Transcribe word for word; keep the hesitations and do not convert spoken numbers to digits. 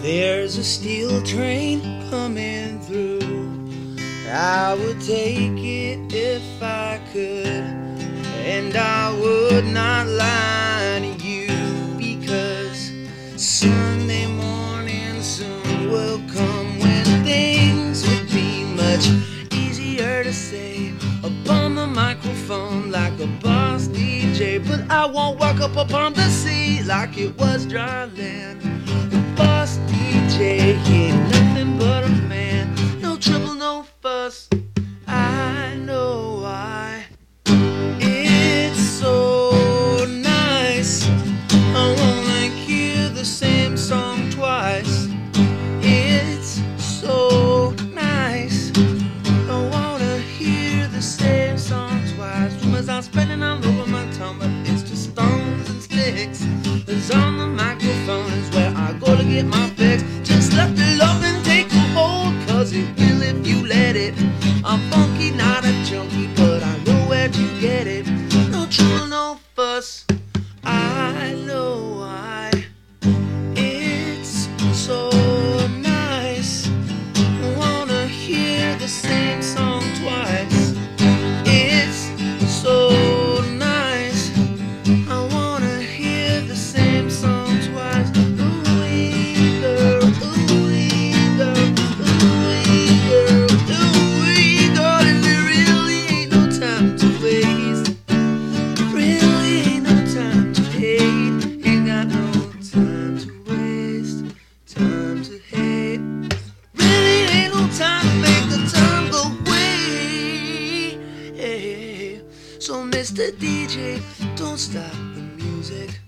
There's a steel train coming through. I would take it if I could, and I would not lie to you, because Sunday morning soon will come when things would be much easier to say upon the microphone like a boss D J. But I won't walk up upon the sea like it was dry land. The boss D J ain't nothing but a man. No trouble, no fuss. I know why. It's so nice. I wanna hear the same song twice. It's so nice. I wanna hear the same song twice. Rumors are spreading all over my tongue, but it's just stones and sticks. It's on the microphone is where I go to get my fix. Just let the loving take a hold, cause it will if you let it. I'm funky, not a junkie, but I know where to get it. No trouble, no fuss. I know why. It's so nice. I wanna hear the same song twice. It's so nice. I wanna hear the same song twice. Ooh-wee girl, ooh-wee girl, ooh-wee girl, ooh-wee girl. And there really ain't no time to waste. Really ain't no time to hate. Ain't got no time to waste. Time to hate. Really ain't no time to make the time go away. So Mister D J, don't stop the music.